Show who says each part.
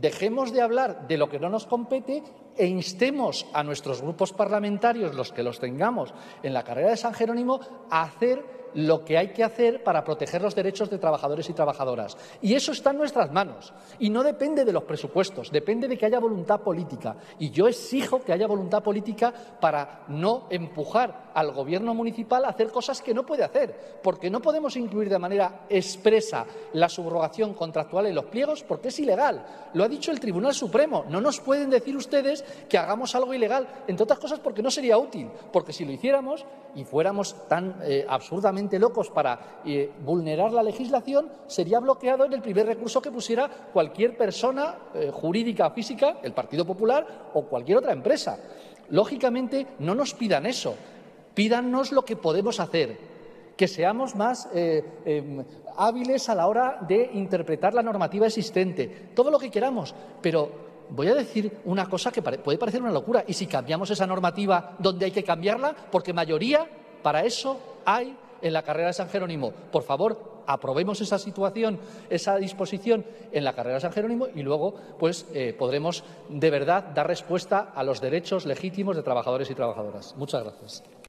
Speaker 1: dejemos de hablar de lo que no nos compete e instemos a nuestros grupos parlamentarios, los que los tengamos en la carrera de San Jerónimo, a hacer lo que hay que hacer para proteger los derechos de trabajadores y trabajadoras. Y eso está en nuestras manos. Y no depende de los presupuestos, depende de que haya voluntad política. Y yo exijo que haya voluntad política para no empujar al Gobierno municipal a hacer cosas que no puede hacer. Porque no podemos incluir de manera expresa la subrogación contractual en los pliegos porque es ilegal. Lo ha dicho el Tribunal Supremo. No nos pueden decir ustedes que hagamos algo ilegal, entre otras cosas porque no sería útil. Porque si lo hiciéramos y fuéramos tan absurdamente locos para vulnerar la legislación, sería bloqueado en el primer recurso que pusiera cualquier persona jurídica o física, el Partido Popular o cualquier otra empresa. Lógicamente, no nos pidan eso, pídannos lo que podemos hacer, que seamos más hábiles a la hora de interpretar la normativa existente, todo lo que queramos, pero voy a decir una cosa que puede parecer una locura, y si cambiamos esa normativa donde hay que cambiarla, porque mayoría para eso hay en la carrera de San Jerónimo. Por favor, aprobemos esa situación, esa disposición en la carrera de San Jerónimo y luego pues podremos de verdad dar respuesta a los derechos legítimos de trabajadores y trabajadoras. Muchas gracias.